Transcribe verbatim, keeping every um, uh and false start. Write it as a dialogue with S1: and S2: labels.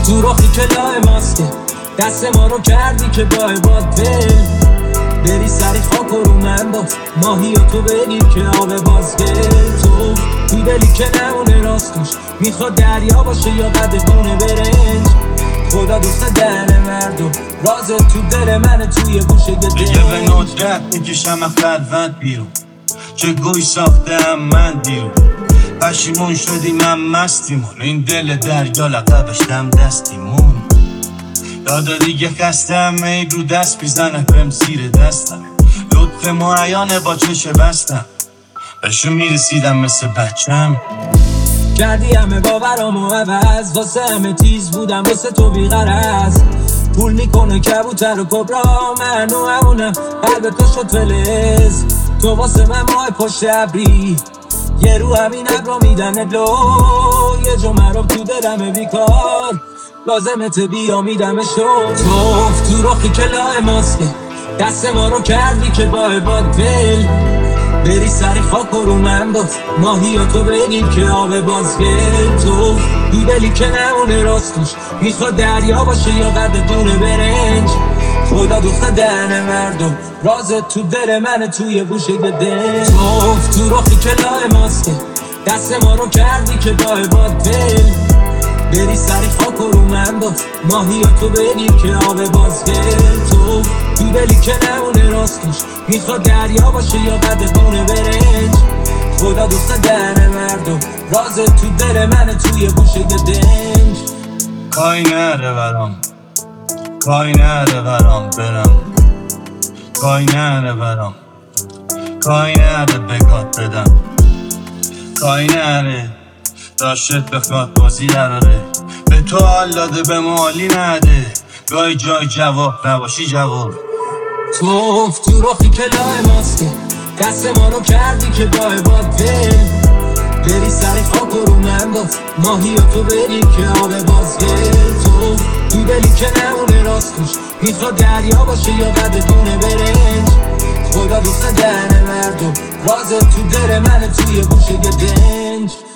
S1: تو رخی که لای ماسکه دست ما رو کردی که با عباد دل بری سری خاک رو من باز ماهی و تو بگیر که آب بازگل تو تو دلی که نمونه راستوش میخواد دریا باشه یا قد بونه برنج خدا دوست دهن مردم راز تو دل من توی گوشه دل
S2: دیگه به ندرت میکشم از خلوت بیرون چه گوی ساختم من دیرون پشیمون شدی من مستیمون این دل دریا لقبش دم دستیمون دادا دیگه خستم ای رو دست بیزنه بهم زیر دستم لطف معیانه با چشه بستم بهشون میرسیدم مثل بچم
S1: کردی همه باورامو عوض واسه همه تیز بودم واسه تو بیغرض پول میکنه کبوتر و کبرا من و همونم قلب تو شد فلز تو واسه من ماه پشت ابری یه رو همین ابرا میدن لو یه جو مرام تو دلمه بیکار لازمت بیا میدم شو توف تو رخی که لای ماسکه دست ما رو کردی که با عباد دل بری سری خاک رو من باز ماهی و تو بگیر که آب بازگل تو تو دلی که نمونه راستوش میخواد دریا باشه یا قد دونه برنج خدا دوست دهن مردم راز تو دل من توی گوشه دل توف تو رخی که لای ماسکه دست ما رو کردی که با عباد دل بری سری خاک رو من باز ماهی و تو بگیر که آب بازگل تو تو دلی که نمونه راستوش میخواد دریا باشه یا قد دونه برنج خدا دوست دهن مردم راز تو دل من توی گوشه دنج
S2: کای نره برام کای نره برام برم کای نره برام کای نره بگات بدم کای نره داشت بخواد بازی نراره به تو حال داده به مالی نده گاهی جای جواب نباشی جواب
S1: توف تو رخی که لای ماسکه دست ما رو کردی که با عباد دل بری سری خاک رو من باز ماهی و تو بری که آب بازگل تو تو دلی که نمونه راستوش میخواد دریا باشه یا قد دونه برنج خدا دوست دهن مردم راز تو دل من توی گوشه دنج